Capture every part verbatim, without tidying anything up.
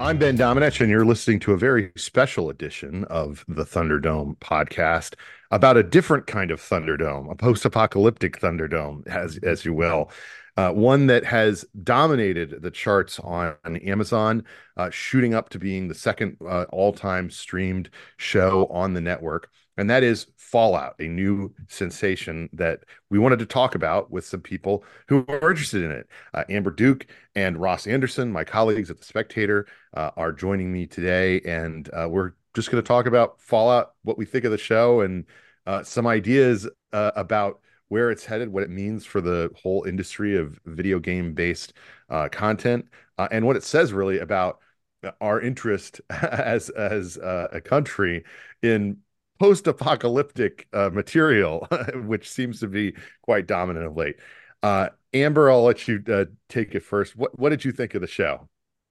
I'm Ben Domenech, and you're listening to a very special edition of the Thunderdome podcast about a different kind of Thunderdome, a post-apocalyptic Thunderdome, as as you will, uh, one that has dominated the charts on Amazon, uh, shooting up to being the second uh, all-time streamed show on the network, and that is Fallout, a new sensation that we wanted to talk about with some people who are interested in it. Uh, Amber Duke and Ross Anderson, my colleagues at The Spectator, uh, are joining me today, and uh, we're just going to talk about Fallout, what we think of the show, and uh, some ideas uh, about where it's headed, what it means for the whole industry of video game based uh, content, uh, and what it says really about our interest as as uh, a country in post-apocalyptic uh, material, which seems to be quite dominant of late. Uh, Amber, I'll let you uh, take it first. What what did you think of the show?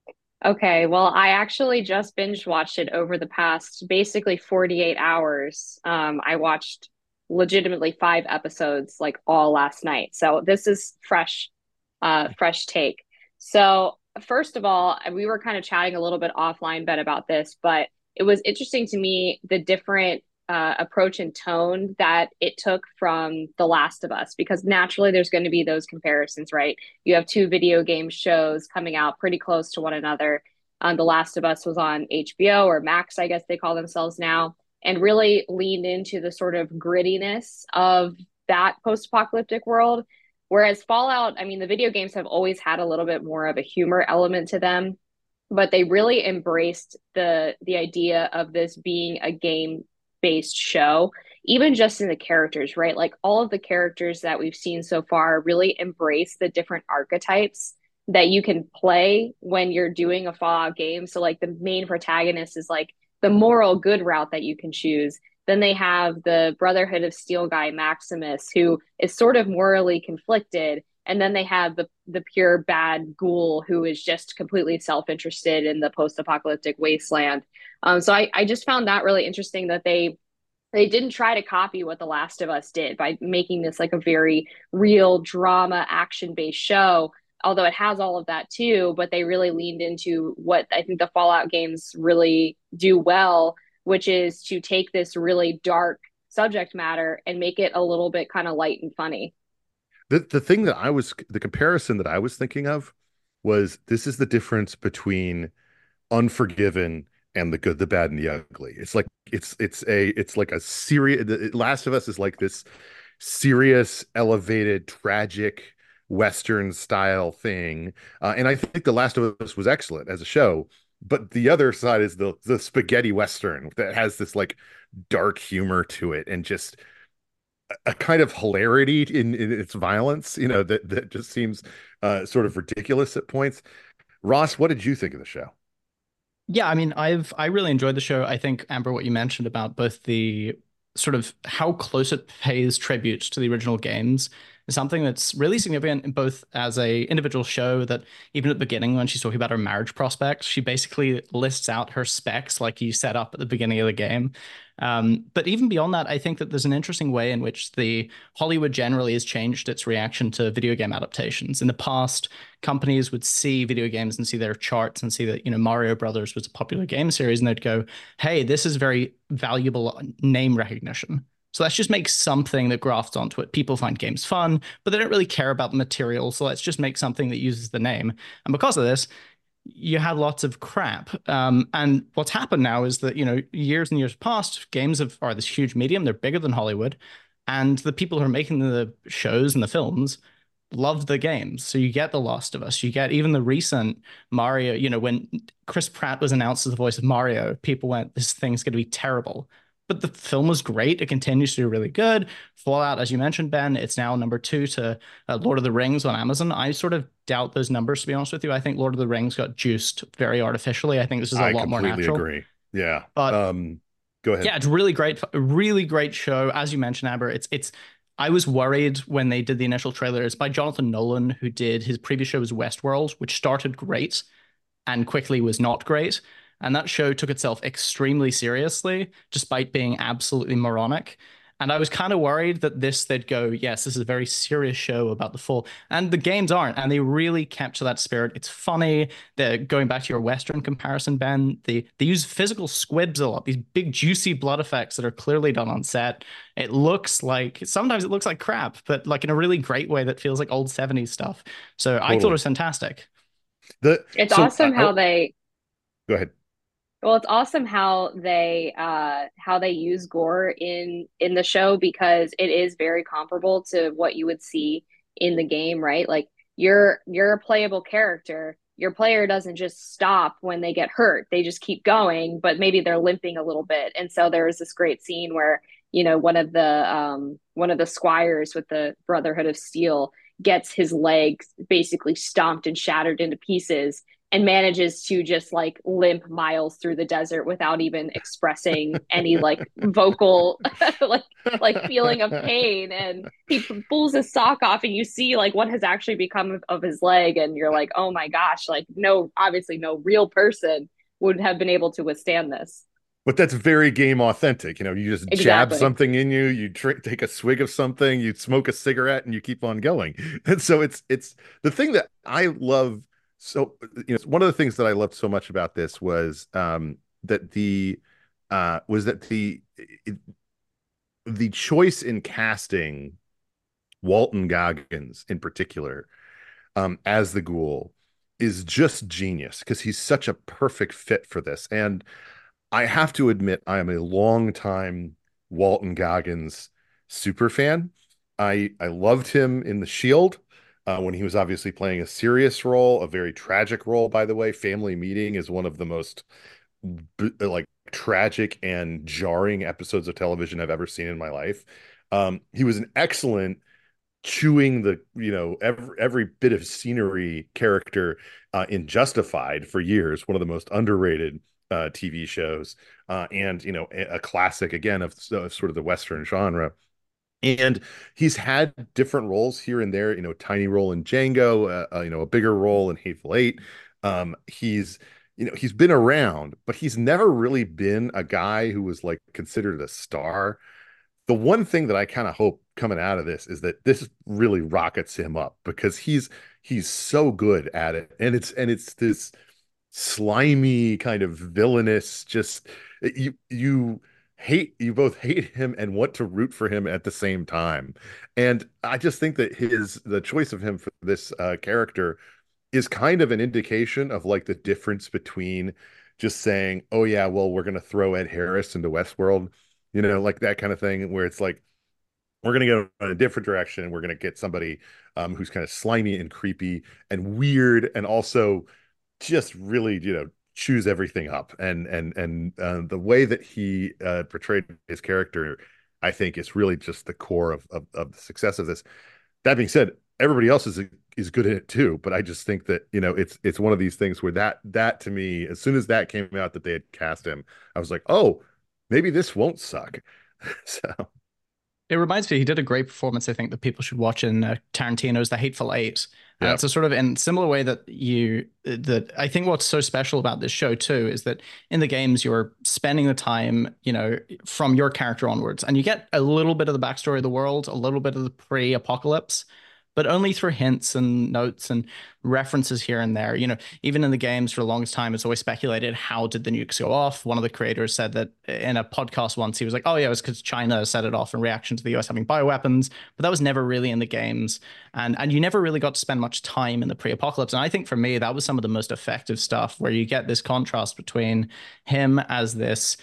Okay, well, I actually just binge watched it over the past basically forty-eight hours. Um, I watched legitimately five episodes like all last night. So this is fresh, uh, fresh take. So first of all, we were kind of chatting a little bit offline, Ben, about this, but it was interesting to me the different uh, approach and tone that it took from The Last of Us, because naturally there's going to be those comparisons, right? You have two video game shows coming out pretty close to one another. Um, the Last of Us was on H B O or Max, I guess they call themselves now, and really leaned into the sort of grittiness of that post apocalyptic world. Whereas Fallout, I mean, the video games have always had a little bit more of a humor element to them, but they really embraced the the idea of this being a game based show, even just in the characters, right? Like all of the characters that we've seen so far really embrace the different archetypes that you can play when you're doing a Fallout game. So like the main protagonist is like the moral good route that you can choose. Then they have the Brotherhood of Steel guy Maximus, who is sort of morally conflicted. And then they have the the pure bad ghoul who is just completely self-interested in the post-apocalyptic wasteland. Um, so I, I just found that really interesting that they they didn't try to copy what The Last of Us did by making this like a very real drama action-based show, although it has all of that too, but they really leaned into what I think the Fallout games really do well, which is to take this really dark subject matter and make it a little bit kind of light and funny. The the thing that I was the comparison that I was thinking of was this is the difference between Unforgiven and The Good, the Bad, and the Ugly. It's like it's it's a it's like a serious. The Last of Us is like this serious, elevated, tragic Western style thing, uh, and I think The Last of Us was excellent as a show. But the other side is the the spaghetti Western that has this like dark humor to it and just a kind of hilarity in, in its violence, you know, that that just seems uh, sort of ridiculous at points. Ross, what did you think of the show? Yeah, I mean, I've I really enjoyed the show. I think Amber, what you mentioned about both the sort of how close it pays tribute to the original games is something that's really significant in both as a individual show that even at the beginning when she's talking about her marriage prospects, she basically lists out her specs like you set up at the beginning of the game. Um, but even beyond that, I think that there's an interesting way in which the Hollywood generally has changed its reaction to video game adaptations. In the past, companies would see video games and see their charts and see that, you know, Mario Brothers was a popular game series, and they'd go, hey, this is very valuable name recognition. So let's just make something that grafts onto it. People find games fun, but they don't really care about the material. So let's just make something that uses the name. And because of this, you had lots of crap. Um, and what's happened now is that, you know, years and years past, games have, are this huge medium. They're bigger than Hollywood. And the people who are making the shows and the films love the games. So you get The Last of Us. You get even the recent Mario, you know, when Chris Pratt was announced as the voice of Mario, people went, this thing's going to be terrible. But the film was great. It continues to do really good. Fallout, as you mentioned, Ben, it's now number two to uh, Lord of the Rings on Amazon. I sort of doubt those numbers, to be honest with you. I think Lord of the Rings got juiced very artificially. I think this is a I lot more completely natural. agree. Yeah. But Um, go ahead. yeah, it's really great, really great show. As you mentioned, Amber, it's it's. I was worried when they did the initial trailer. It's by Jonathan Nolan, who did his previous show was Westworld, which started great and quickly was not great. And that show took itself extremely seriously, despite being absolutely moronic. And I was kind of worried that this, they'd go, yes, this is a very serious show about the fall. And the games aren't. And they really capture that spirit. It's funny. They're going back to your Western comparison, Ben. They, they use physical squibs a lot, these big, juicy blood effects that are clearly done on set. It looks like, sometimes it looks like crap, but like in a really great way that feels like old seventies stuff. So totally. I thought it was fantastic. The, it's so, awesome uh, how oh, they... Go ahead. Well, it's awesome how they uh how they use gore in in the show because it is very comparable to what you would see in the game, right? Like you're you're a playable character. Your player doesn't just stop when they get hurt. They just keep going, but maybe they're limping a little bit. And so there was this great scene where, you know, one of the um one of the squires with the Brotherhood of Steel gets his legs basically stomped and shattered into pieces and manages to just like limp miles through the desert without even expressing any like vocal like like feeling of pain. And he pulls his sock off and you see like what has actually become of, of his leg, and you're like, oh my gosh, like no, obviously no real person would have been able to withstand this. But that's very game authentic. You know, you just exactly. jab something in you, you drink, take a swig of something, you smoke a cigarette, and you keep on going. And so it's it's the thing that I love. So, you know, one of the things that I loved so much about this was um, that the uh, was that the it, the choice in casting Walton Goggins in particular um, as the Ghoul is just genius because he's such a perfect fit for this. And I have to admit, I am a long time Walton Goggins super fan. I I loved him in The Shield. Uh, when he was obviously playing a serious role, a very tragic role, by the way. Family Meeting is one of the most like tragic and jarring episodes of television I've ever seen in my life. Um, he was an excellent chewing the, you know, every, every bit of scenery character uh, in Justified for years, one of the most underrated uh, T V shows, uh, and, you know, a, a classic, again, of, of sort of the Western genre. And he's had different roles here and there, you know, tiny role in Django, uh, uh, you know, a bigger role in Hateful Eight. Um, he's, you know, he's been around, but he's never really been a guy who was like considered a star. The one thing that I kind of hope coming out of this is that this really rockets him up because he's he's so good at it, and it's and it's this slimy kind of villainous, just you you. hate you both hate him and want to root for him at the same time. And I just think that his the choice of him for this uh character is kind of an indication of like the difference between just saying, oh yeah, well, we're gonna throw Ed Harris into Westworld, you know, like that kind of thing, where it's like we're gonna go in a different direction and we're gonna get somebody um who's kind of slimy and creepy and weird and also just really, you know, chews everything up. And and and uh, the way that he uh, portrayed his character, I think, is really just the core of, of of the success of this. That being said, everybody else is is good in it too. But I just think that, you know, it's it's one of these things where that that to me, as soon as that came out that they had cast him, I was like, oh, maybe this won't suck. So. It reminds me, he did a great performance, I think, that people should watch in uh, Tarantino's The Hateful Eight. And yep. It's a sort of in similar way that you, that I think what's so special about this show too, is that in the games, you're spending the time, you know, from your character onwards, and you get a little bit of the backstory of the world, a little bit of the pre-apocalypse, but only through hints and notes and references here and there. You know, even in the games for the longest time, it's always speculated, how did the nukes go off? One of the creators said that in a podcast once, he was like, oh yeah, it was because China set it off in reaction to the U S having bioweapons, but that was never really in the games. And, and you never really got to spend much time in the pre-apocalypse. And I think for me, that was some of the most effective stuff, where you get this contrast between him as this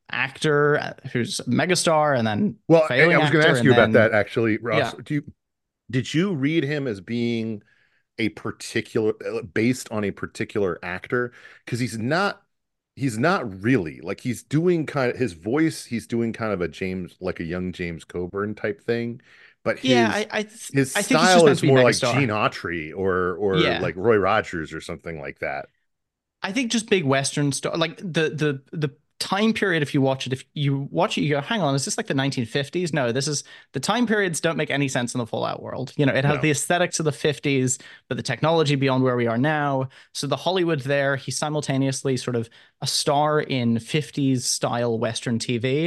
actor who's a megastar and then well, I was going to ask you then, about that, actually, Ross. Yeah. Do you, did you read him as being a particular, based on a particular actor? Because he's not, he's not really, like, he's doing kind of his voice, he's doing kind of a James, like a young James Coburn type thing, but his yeah, I, I, his I style is more like Gene Autry or or yeah. like Roy Rogers or something like that. I think just big Western stuff, like the the the time period. If you watch it, if you watch it, you go, hang on, is this like the nineteen fifties? No, this is, the time periods don't make any sense in the Fallout world. You know, it has no. the aesthetics of the fifties, but the technology beyond where we are now. So the Hollywood there, he's simultaneously sort of a star in fifties style Western T V,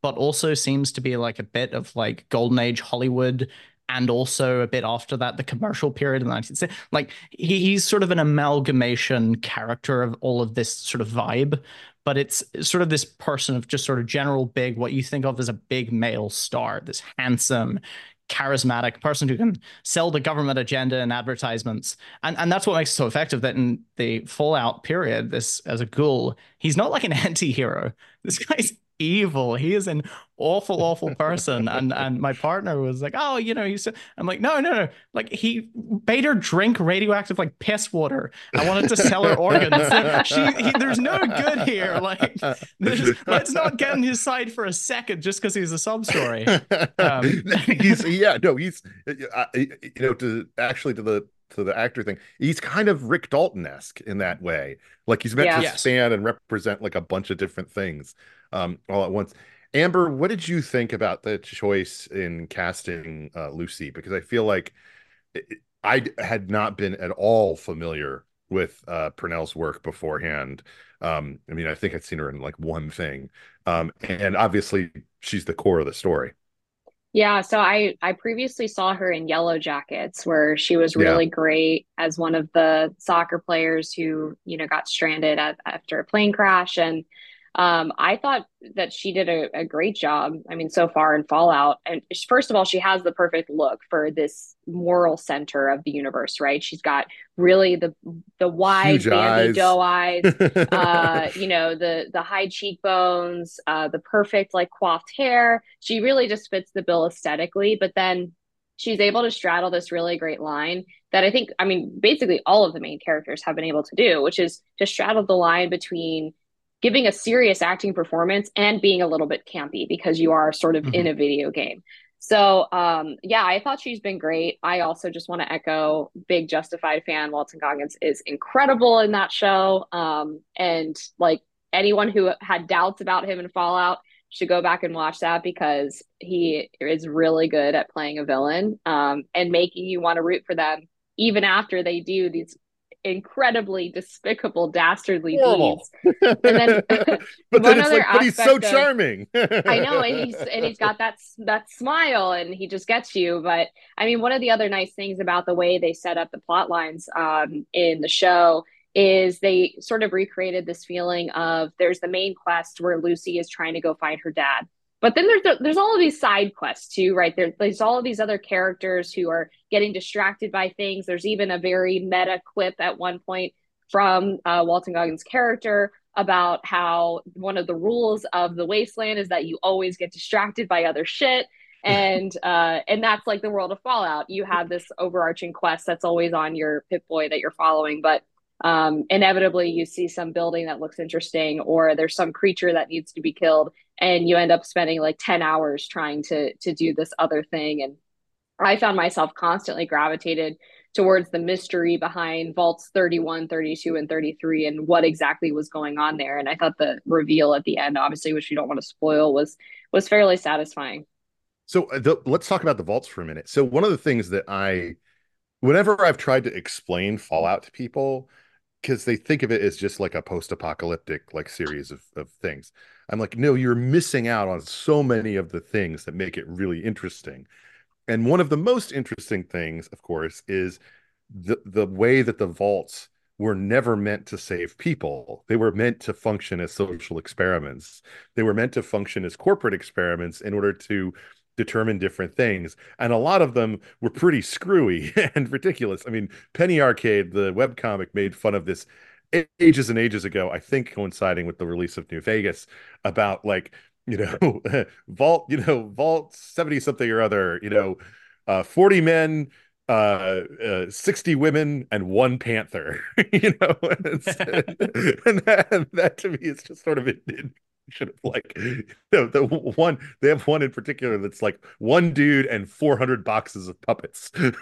but also seems to be like a bit of like golden age Hollywood, and also a bit after that, the commercial period in the nineteen sixties. Like he, he's sort of an amalgamation character of all of this sort of vibe, but it's sort of this person of just sort of general big, what you think of as a big male star, this handsome, charismatic person who can sell the government agenda in advertisements. And and that's what makes it so effective, that in the Fallout period, this as a ghoul, he's not like an anti-hero. This guy's evil. He is an awful, awful person. And and my partner was like, oh, you know, he's I'm like, no, no, no. Like he made her drink radioactive like piss water. I wanted to sell her organs. She he, there's no good here. Like let's not get on his side for a second just because he's a sub story. Um, he's yeah, no, he's uh, you know, to actually to the to the actor thing, he's kind of Rick Dalton-esque in that way. Like he's meant Yeah. to Yes. span and represent like a bunch of different things um, all at once. Amber, what did you think about the choice in casting uh, Lucy? Because I feel like it, I had not been at all familiar with uh, Purnell's work beforehand. Um, I mean, I think I'd seen her in like one thing, um, and obviously she's the core of the story. Yeah, so I I previously saw her in Yellow Jackets, where she was Yeah. really great as one of the soccer players who, you know, got stranded at, after a plane crash. And um, I thought that she did a, a great job. I mean, so far in Fallout. And first of all, she has the perfect look for this moral center of the universe, right? She's got really the the wide Huge bandy eyes. doe eyes, uh, you know, the the high cheekbones, uh, the perfect like coiffed hair. She really just fits the bill aesthetically, but then she's able to straddle this really great line that I think, I mean, basically all of the main characters have been able to do, which is to straddle the line between giving a serious acting performance and being a little bit campy because you are sort of in Mhm. a video game. So um, yeah, I thought she's been great. I also just want to echo, big Justified fan. Walton Goggins is incredible in that show. Um, and like anyone who had doubts about him in Fallout should go back and watch that because he is really good at playing a villain um, and making you want to root for them even after they do these incredibly despicable, dastardly Horrible. deeds. And then But one then it's other like, but he's so aspect of charming. I know, and he's and he's got that that smile, and he just gets you. But I mean, one of the other nice things about the way they set up the plot lines um, in the show is they sort of recreated this feeling of there's the main quest where Lucy is trying to go find her dad, but then there's there's all of these side quests too, right? There, there's all of these other characters who are getting distracted by things. There's even a very meta quip at one point from uh, Walton Goggins' character about how one of the rules of the wasteland is that you always get distracted by other shit. And uh, and that's like the world of Fallout. You have this overarching quest that's always on your Pip-Boy that you're following, but um, inevitably you see some building that looks interesting, or there's some creature that needs to be killed, and you end up spending like ten hours trying to to do this other thing. And I found myself constantly gravitated towards the mystery behind vaults thirty-one, thirty-two, and thirty-three and what exactly was going on there. And I thought the reveal at the end, obviously, which you don't want to spoil, was was fairly satisfying. So uh, the, let's talk about the vaults for a minute. So one of the things that I, whenever I've tried to explain Fallout to people, because they think of it as just like a post-apocalyptic like series of, of things, I'm like, no, you're missing out on so many of the things that make it really interesting. And one of the most interesting things, of course, is the the way that the vaults were never meant to save people. They were meant to function as social experiments. They were meant to function as corporate experiments in order to determine different things. And a lot of them were pretty screwy and ridiculous. I mean, Penny Arcade, the webcomic, made fun of this ages and ages ago, I think coinciding with the release of New Vegas, about like, you know, Vault, you know, Vault seventy something or other, you know, uh, forty men, uh, uh, sixty women, and one panther, you know, and, and, that, and that to me is just sort of it, it should have like, you know, the one, they have one in particular that's like one dude and four hundred boxes of puppets. and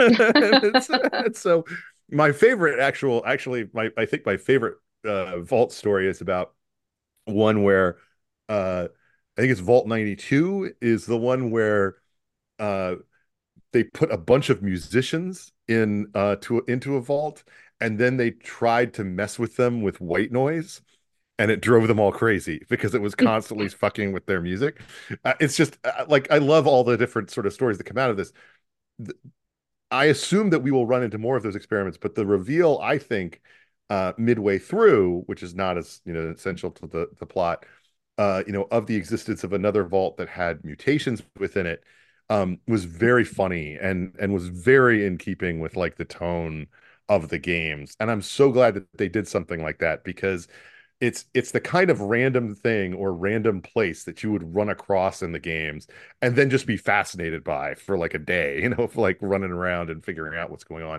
it's, and so my favorite actual, actually, my, I think my favorite uh, Vault story is about one where uh I think it's Vault ninety-two is the one where uh they put a bunch of musicians in uh to into a vault, and then they tried to mess with them with white noise, and it drove them all crazy because it was constantly fucking with their music. Uh, it's just uh, like I love all the different sort of stories that come out of this. Th- I assume that we will run into more of those experiments, but the reveal, I think, uh, midway through, which is not as you know essential to the the plot, uh, you know, of the existence of another vault that had mutations within it, um, was very funny and and was very in keeping with like the tone of the games. And I'm so glad that they did something like that because it's it's the kind of random thing or random place that you would run across in the games and then just be fascinated by for like a day, you know, for like running around and figuring out what's going on.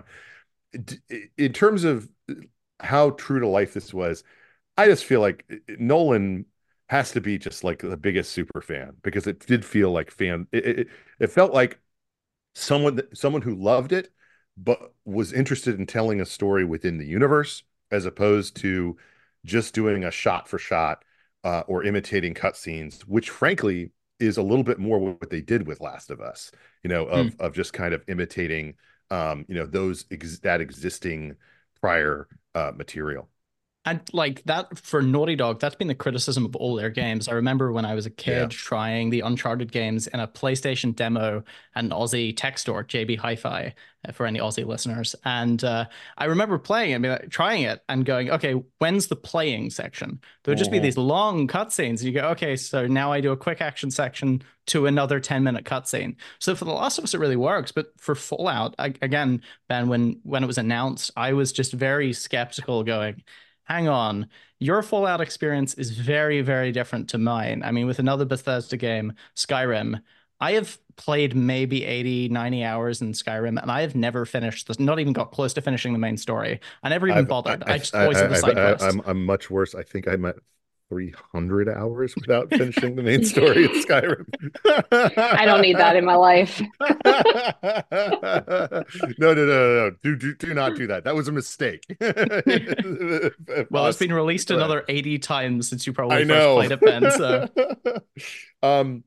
In terms of how true to life this was, I just feel like Nolan has to be just like the biggest super fan because it did feel like fan. It, it, it felt like someone someone who loved it, but was interested in telling a story within the universe as opposed to just doing a shot for shot uh, or imitating cutscenes, which frankly is a little bit more what they did with Last of Us. You know, of Mm. of just kind of imitating, um, you know, those ex that existing prior uh, material. And like that for Naughty Dog, that's been the criticism of all their games. I remember when I was a Yeah. kid trying the Uncharted games in a PlayStation demo at an Aussie tech store, J B Hi-Fi, uh, for any Aussie listeners. And uh, I remember playing it, I mean, like, trying it and going, okay, when's the playing section? There would just be these Mhm. long cutscenes. You go, okay, so now I do a quick action section to another ten minute cutscene. So for The Last of Us, it really works. But for Fallout, I, again, Ben, when when it was announced, I was just very skeptical going, hang on, your Fallout experience is very, very different to mine. I mean, with another Bethesda game, Skyrim, I have played maybe eighty, ninety hours in Skyrim, and I have never finished this, not even got close to finishing the main story. I never even I've I, bothered. I, I just always did the I, I've, side I, quests. I'm I'm much worse. I think I'm at three hundred hours without finishing the main story of Skyrim. I don't need that in my life. No, no, no, no, no. Do, do, do not do that. That was a mistake. Well, it's Us. been released Right. another eighty times since you probably I first know. played it, Ben, so Um,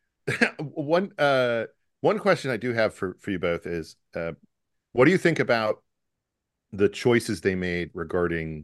one uh one question I do have for for you both is uh what do you think about the choices they made regarding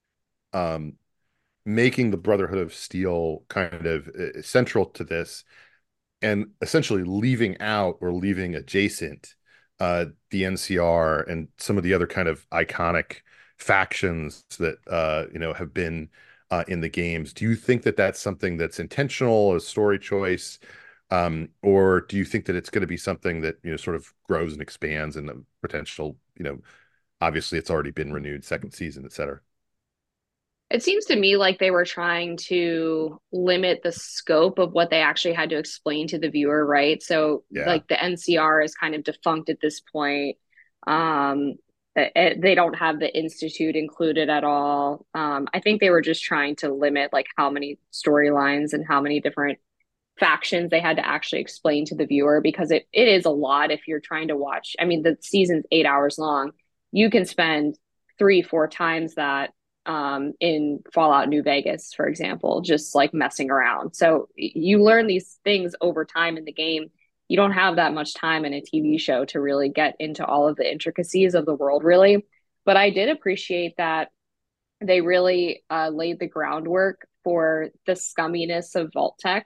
um making the Brotherhood of Steel kind of uh, central to this and essentially leaving out or leaving adjacent uh, the N C R and some of the other kind of iconic factions that uh, you know have been uh, in the games. Do you think that that's something that's intentional, a story choice, um, or do you think that it's going to be something that you know sort of grows and expands and the potential? You know, obviously it's already been renewed, second season, et cetera. It seems to me like they were trying to limit the scope of what they actually had to explain to the viewer, right? So, Yeah, like the N C R is kind of defunct at this point. Um, it, they don't have the Institute included at all. Um, I think they were just trying to limit like how many storylines and how many different factions they had to actually explain to the viewer because it, it is a lot if you're trying to watch. I mean, the season's eight hours long. You can spend three, four times that um, in Fallout New Vegas, for example, just like messing around. So you learn these things over time in the game. You don't have that much time in a T V show to really get into all of the intricacies of the world, really. But I did appreciate that they really uh, laid the groundwork for the scumminess of Vault-Tec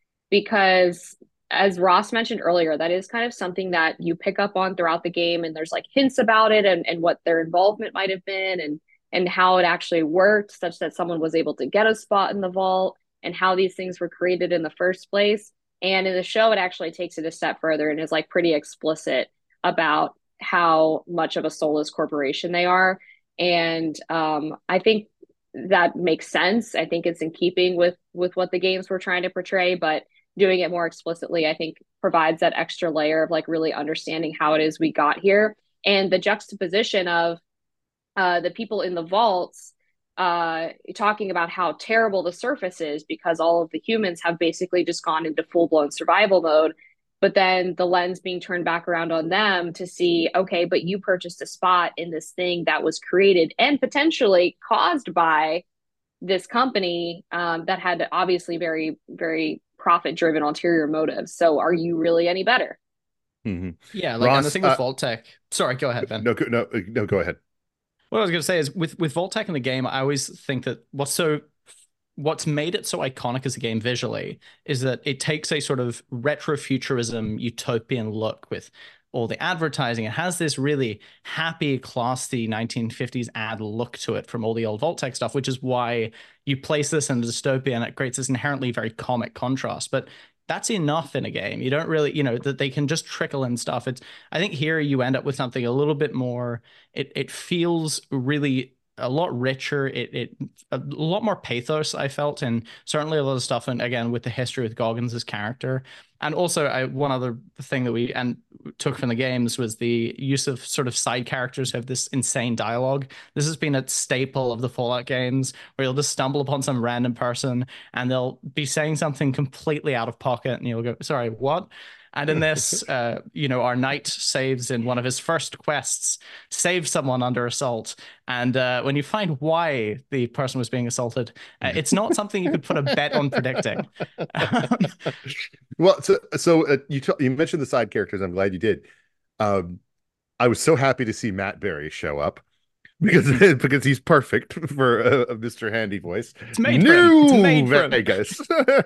because as Ross mentioned earlier, that is kind of something that you pick up on throughout the game, and there's like hints about it and, and what their involvement might have been and and how it actually worked, such that someone was able to get a spot in the vault and how these things were created in the first place. And in the show, it actually takes it a step further and is like pretty explicit about how much of a soulless corporation they are. And um, I think that makes sense. I think it's in keeping with with what the games were trying to portray, but doing it more explicitly, I think provides that extra layer of like really understanding how it is we got here and the juxtaposition of uh, the people in the vaults uh, talking about how terrible the surface is because all of the humans have basically just gone into full blown survival mode. But then the lens being turned back around on them to see, okay, but you purchased a spot in this thing that was created and potentially caused by this company um, that had obviously very, very profit driven ulterior motives. So are you really any better? hmm yeah, like, and the Ross. thing with Uh, Vault-Tec, sorry, go ahead, Ben. no, no, no. Go ahead. What I was going to say is with with Vault-Tec in the game, I always think that what's so what's made it so iconic as a game visually is that it takes a sort of retrofuturism utopian look with all the advertising. It has this really happy, classy nineteen fifties ad look to it from all the old Vault-Tec stuff, which is why you place this in a dystopia and it creates this inherently very comic contrast. But that's enough in a game. You don't really, you know, that they can just trickle in stuff. It's, I think here you end up with something a little bit more, it it feels really a lot richer. It it a lot more pathos, I felt, and certainly a lot of stuff. And again, with the history with Goggins' character, and also I, one other thing that we and took from the games was the use of sort of side characters who have this insane dialogue. This has been a staple of the Fallout games, where you'll just stumble upon some random person and they'll be saying something completely out of pocket, and you'll go, "Sorry, what?" And in this, uh, you know, our knight saves in one of his first quests, saves someone under assault. And uh, when you find why the person was being assaulted, uh, it's not something you could put a bet on predicting. Well, so so uh, you t- you mentioned the side characters. I'm glad you did. Um, I was so happy to see Matt Berry show up because because he's perfect for a, a Mister Handy voice. It's made New for him. It's made for Vegas.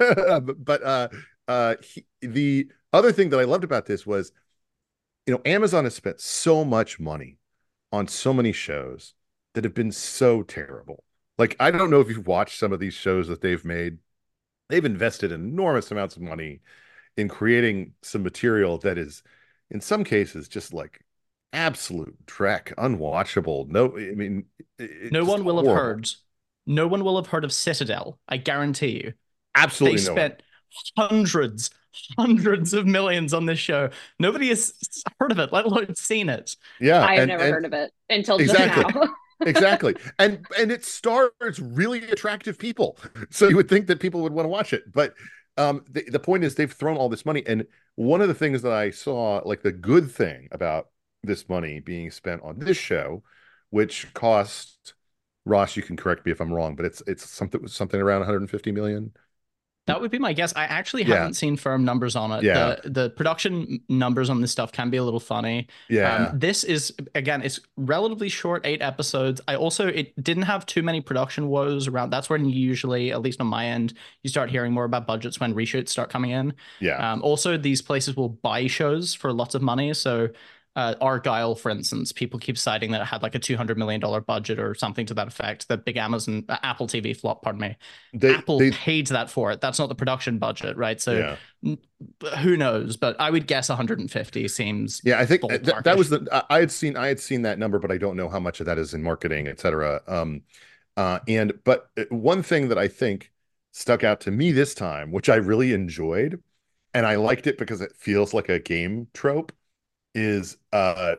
But uh, uh, he, the other thing that I loved about this was, you know, Amazon has spent so much money on so many shows that have been so terrible. Like, I don't know if you've watched some of these shows that they've made. They've invested enormous amounts of money in creating some material that is, in some cases, just like absolute dreck, unwatchable. No, I mean, it, no one will horrible. have heard. No one will have heard of Citadel. I guarantee you. Absolutely, they no spent one. hundreds, hundreds of millions on this show. Nobody has heard of it, let alone seen it. Yeah, I have and, never and, heard of it until exactly. just now. Exactly. And and it stars really attractive people. So you would think that people would want to watch it. But um, the, the point is they've thrown all this money. And one of the things that I saw, like the good thing about this money being spent on this show, which cost, Ross, you can correct me if I'm wrong, but it's it's something something around one hundred fifty million. That would be my guess. I actually Yeah. haven't seen firm numbers on it. Yeah. The the production numbers on this stuff can be a little funny. Yeah. Um, this is, again, it's relatively short, eight episodes. I also, it didn't have too many production woes around. That's when you usually, at least on my end, you start hearing more about budgets when reshoots start coming in. Yeah. Um, also, these places will buy shows for lots of money. So uh, Argyle, for instance, people keep citing that it had like a two hundred million dollars budget or something to that effect. The big Amazon, uh, Apple T V flop, pardon me. They, Apple they, paid that for it. That's not the production budget, right? So yeah. who knows? But I would guess one hundred fifty seems. Yeah, I think th- that was the I had seen I had seen that number, but I don't know how much of that is in marketing, et cetera. Um, uh, and but one thing that I think stuck out to me this time, which I really enjoyed, and I liked it because it feels like a game trope, is uh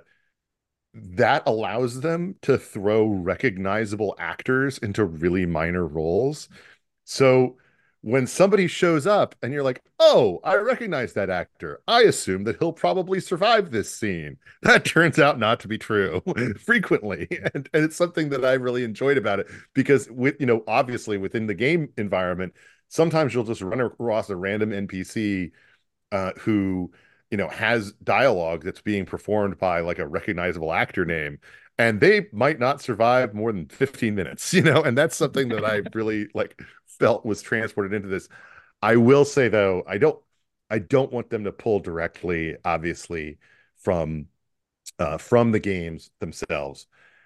that allows them to throw recognizable actors into really minor roles. So when somebody shows up and you're like, "Oh, I recognize that actor. I assume that he'll probably survive this scene." That turns out not to be true frequently. And, and it's something that I really enjoyed about it because with, you know, obviously within the game environment, sometimes you'll just run across a random N P C uh, who, you know, has dialogue that's being performed by like a recognizable actor name, and they might not survive more than fifteen minutes, you know, and that's something that I really like felt was transported into this. I will say though, I don't I don't want them to pull directly, obviously, from uh from the games themselves.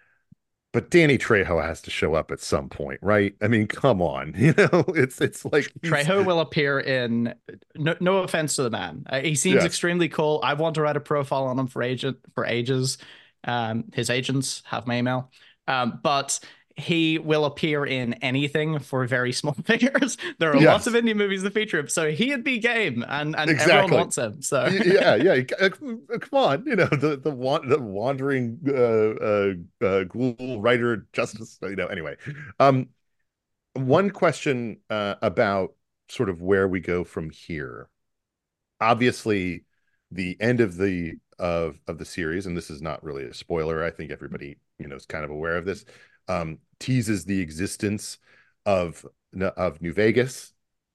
But Danny Trejo has to show up at some point, right? I mean, come on, you know, it's it's like Trejo will appear in. No, no offense to the man, uh, he seems yeah. extremely cool. I want to write a profile on him for agent for ages. Um, his agents have my email, um, but he will appear in anything for very small figures. There are Yes. lots of indie movies that feature him, so he'd be game, and and Exactly. everyone wants him. So yeah, yeah, uh, come on, you know, the the, wan- the wandering uh, uh, uh, ghoul writer justice, you know. Anyway, um, one question uh, about sort of where we go from here. Obviously, the end of the of of the series, and this is not really a spoiler. I think everybody, you know, is kind of aware of this. Um, teases the existence of of New Vegas,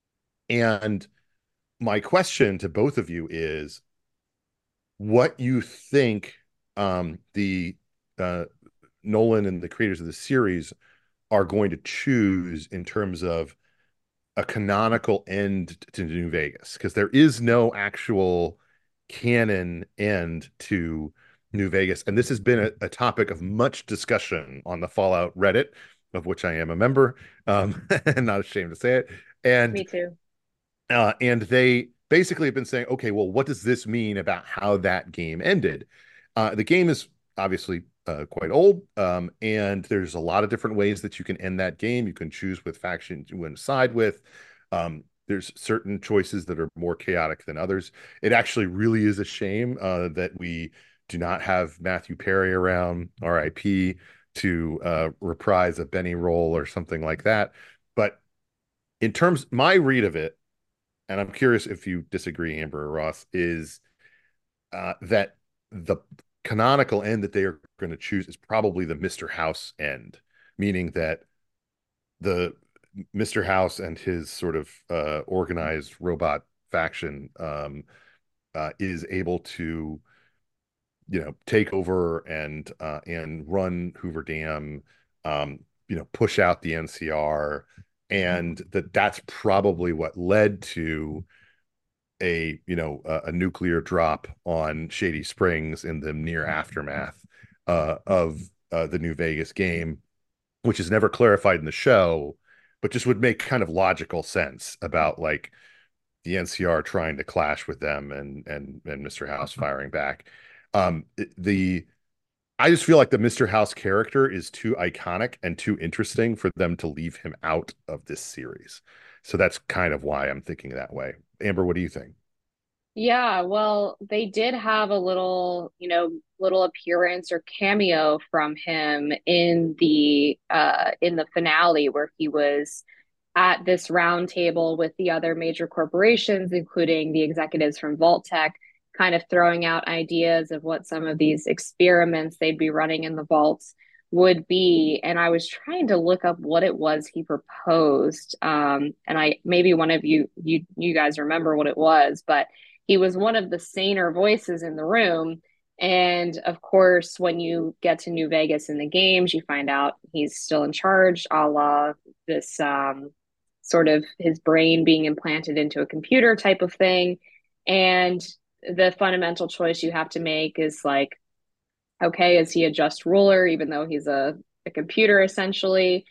and my question to both of you is what you think um, the uh, Nolan and the creators of the series are going to choose in terms of a canonical end to New Vegas, because there is no actual canon end to New Vegas. And this has been a, a topic of much discussion on the Fallout Reddit, of which I am a member, um, and not ashamed to say it. And Me too. uh, and they basically have been saying, okay, well, what does this mean about how that game ended? Uh, the game is obviously uh, quite old, um, and there's a lot of different ways that you can end that game. You can choose with faction you want to side with. Um, there's certain choices that are more chaotic than others. It actually really is a shame uh, that we do not have Matthew Perry around, R I P, to uh, reprise a Benny role or something like that. But in terms, my read of it, and I'm curious if you disagree, Amber or Ross, is uh, that the canonical end that they are going to choose is probably the Mister House end, meaning that the Mister House and his sort of uh, organized robot faction um, uh, is able to, you know, take over and uh, and run Hoover Dam, um, you know, push out the N C R, and that that's probably what led to a you know a, a nuclear drop on Shady Springs in the near aftermath uh, of uh, the New Vegas game, which is never clarified in the show, but just would make kind of logical sense about like the N C R trying to clash with them and and and Mister House firing back. Um, the I just feel like the Mister House character is too iconic and too interesting for them to leave him out of this series. So that's kind of why I'm thinking that way. Amber, what do you think? Yeah, well, they did have a little, you know, little appearance or cameo from him in the uh in the finale where he was at this round table with the other major corporations, including the executives from Vault-Tec, kind of throwing out ideas of what some of these experiments they'd be running in the vaults would be. And I was trying to look up what it was he proposed. Um, and I maybe one of you you you guys remember what it was, but he was one of the saner voices in the room. And of course, when you get to New Vegas in the games, you find out he's still in charge, a la this um, sort of his brain being implanted into a computer type of thing. And the fundamental choice you have to make is like, okay, is he a just ruler, even though he's a, a computer essentially?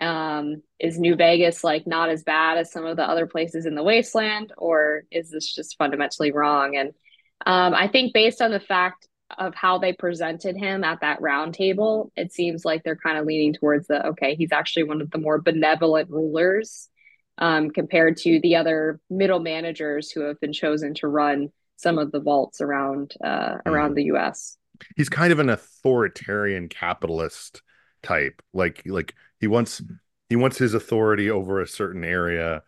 Um, is New Vegas like not as bad as some of the other places in the wasteland, or is this just fundamentally wrong? And um, I think based on the fact of how they presented him at that round table, it seems like they're kind of leaning towards the okay, he's actually one of the more benevolent rulers um, compared to the other middle managers who have been chosen to run some of the vaults around uh, around Mm. the U S. He's kind of an authoritarian capitalist type. Like like he wants he wants his authority over a certain area,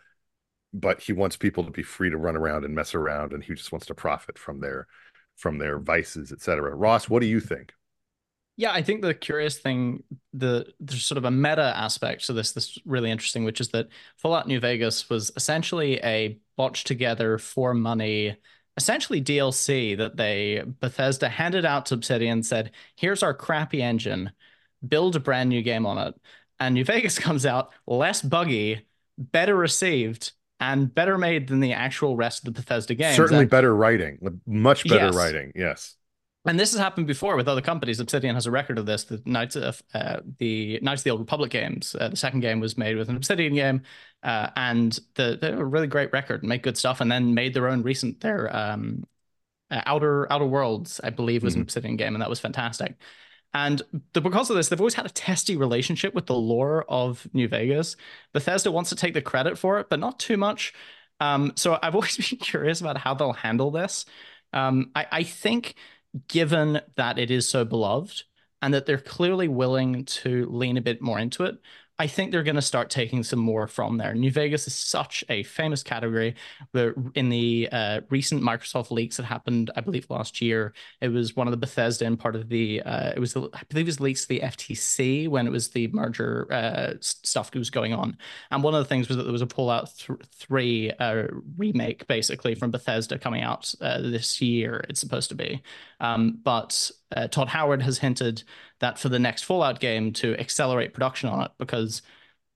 but he wants people to be free to run around and mess around, and he just wants to profit from their from their vices, et cetera. Ross, what do you think? Yeah, I think the curious thing, the there's sort of a meta aspect to this that's really interesting, which is that Fallout New Vegas was essentially a botched together for money, essentially D L C that they Bethesda handed out to Obsidian, said, "Here's our crappy engine, build a brand new game on it." And New Vegas comes out less buggy, better received, and better made than the actual rest of the Bethesda games. Certainly And better writing, much better yes, writing. Yes. and this has happened before with other companies. Obsidian has a record of this. The Knights of uh, the Knights of the Old Republic games. Uh, the second game was made with an Obsidian game, uh, and the, they were a really great record and made good stuff. And then made their own recent their um, uh, Outer Outer Worlds, I believe, was an Mhm. Obsidian game, and that was fantastic. And the, because of this, they've always had a testy relationship with the lore of New Vegas. Bethesda wants to take the credit for it, but not too much. Um, so I've always been curious about how they'll handle this. Um, I, I think given that it is so beloved and that they're clearly willing to lean a bit more into it, I think they're going to start taking some more from there. New Vegas is such a famous category. Where in the uh, recent Microsoft leaks that happened, I believe last year, it was one of the Bethesda and part of the. Uh, it was the, I believe it was leaks to the F T C when it was the merger uh, stuff that was going on. And one of the things was that there was a Fallout th- three uh, remake basically from Bethesda coming out uh, this year. It's supposed to be, um, but uh, Todd Howard has hinted that for the next Fallout game to accelerate production on it because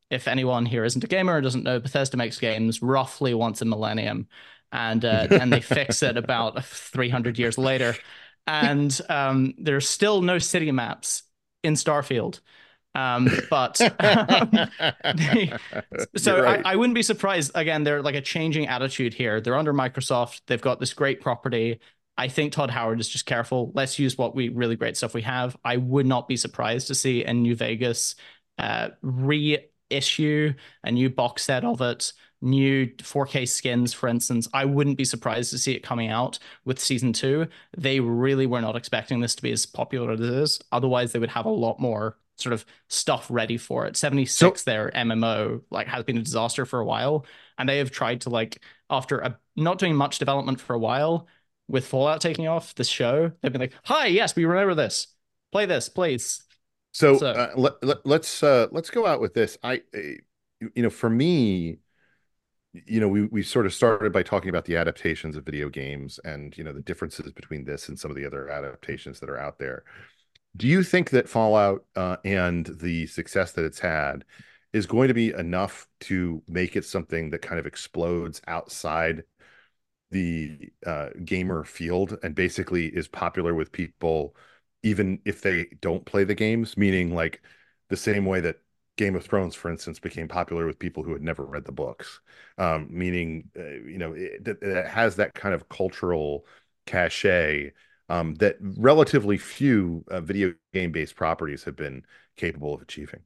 if anyone here isn't a gamer or doesn't know, Bethesda makes games roughly once a millennium, and uh, and they fix it about three hundred years later, and um, there's still no city maps in Starfield. Um, but um, they, so right. I, I wouldn't be surprised. Again, they're like a changing attitude here. They're under Microsoft. They've got this great property. I think Todd Howard is just careful. Let's use what we really great stuff we have. I would not be surprised to see a New Vegas uh, reissue, a new box set of it, new four K skins, for instance. I wouldn't be surprised to see it coming out with season two. They really were not expecting this to be as popular as it is. Otherwise, they would have a lot more sort of stuff ready for it. seventy-six, so, their M M O, like has been a disaster for a while, and they have tried to, like, after a, not doing much development for a while, with Fallout taking off this show, they've been like, "Hi, yes, we remember this. Play this, please." So, so. Uh, let, let, let's uh, let's go out with this. I, you know, for me, you know, we we sort of started by talking about the adaptations of video games and, you know, the differences between this and some of the other adaptations that are out there. Do you think that Fallout uh, and the success that it's had is going to be enough to make it something that kind of explodes outside the uh, gamer field and basically is popular with people, even if they don't play the games? Meaning, like, the same way that Game of Thrones, for instance, became popular with people who had never read the books. Um, meaning, uh, you know, it, it has that kind of cultural cachet Um, that relatively few uh, video game based properties have been capable of achieving.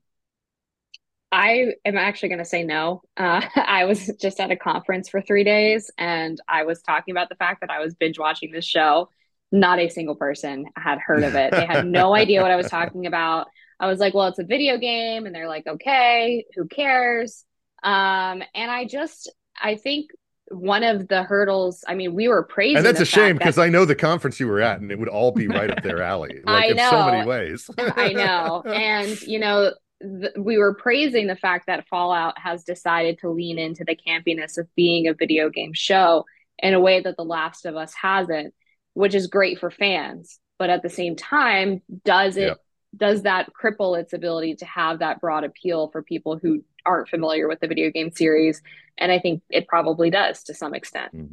I am actually going to say no. Uh, I was just at a conference for three days and I was talking about the fact that I was binge watching this show. Not a single person had heard of it. They had no idea what I was talking about. I was like, well, it's a video game. And they're like, okay, who cares? Um, and I just, I think one of the hurdles, I mean, we were praising, and that's a shame because that... I know the conference you were at and it would all be right up their alley, like, I in know. so many ways. I know. And, you know, th- we were praising the fact that Fallout has decided to lean into the campiness of being a video game show in a way that The Last of Us hasn't, which is great for fans. But at the same time, does it, yep. does that cripple its ability to have that broad appeal for people who aren't familiar with the video game series? And I think it probably does to some extent. Mm-hmm.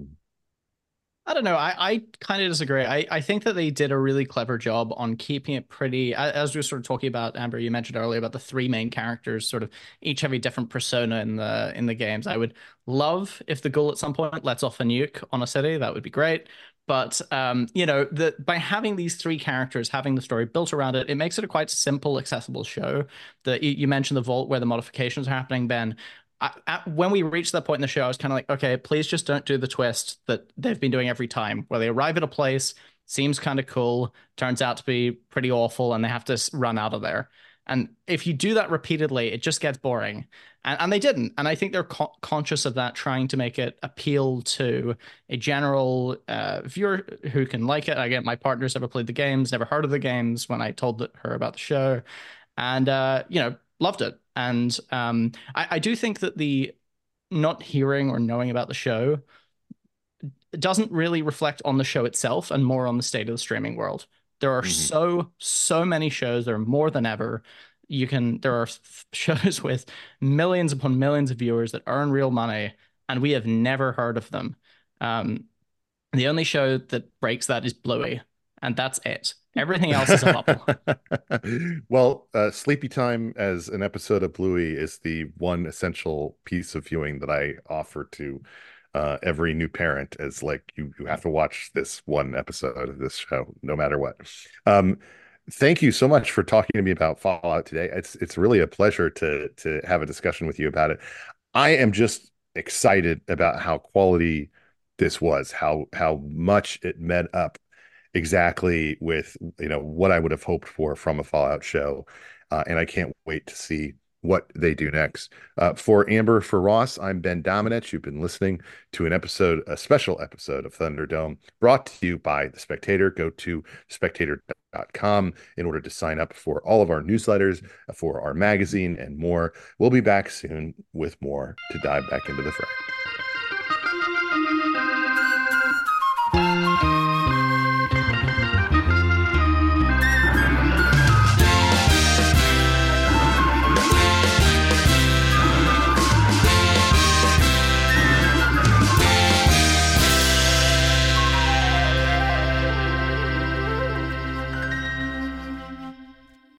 I don't know. I, I kind of disagree. I, I think that they did a really clever job on keeping it pretty, as we were sort of talking about, Amber, you mentioned earlier about the three main characters, sort of each have a different persona in the in the games. I would love if the goal at some point lets off a nuke on a city. That would be great. But, um, you know, the, by having these three characters, having the story built around it, it makes it a quite simple, accessible show. The, you mentioned the vault where the modifications are happening, Ben. I, at, when we reached that point in the show, I was kind of like, okay, please just don't do the twist that they've been doing every time, where they arrive at a place, seems kind of cool, turns out to be pretty awful, and they have to run out of there. And if you do that repeatedly, it just gets boring. And, and they didn't. And I think they're co- conscious of that, trying to make it appeal to a general uh, viewer who can like it. Again, my partner's never played the games, never heard of the games when I told her about the show. And, uh, you know, loved it. And um, I, I do think that the not hearing or knowing about the show doesn't really reflect on the show itself and more on the state of the streaming world. There are mm-hmm. so, so many shows. There are more than ever. You can, there are shows with millions upon millions of viewers that earn real money, and we have never heard of them. Um, the only show that breaks that is Bluey, and that's it. Everything else is a bubble. Well, uh, Sleepy Time as an episode of Bluey is the one essential piece of viewing that I offer to uh, every new parent, as like, you, you have to watch this one episode of this show, no matter what. Um, thank you so much for talking to me about Fallout today. It's it's really a pleasure to to have a discussion with you about it. I am just excited about how quality this was, how how much it met up exactly with, you know, what I would have hoped for from a Fallout show. Uh, and I can't wait to see what they do next. Uh, for Amber, for Ross, I'm Ben Domenech. You've been listening to an episode, a special episode of Thunderdome, brought to you by The Spectator. Go to spectator dot com in order to sign up for all of our newsletters, for our magazine, and more. We'll be back soon with more to dive back into the fray.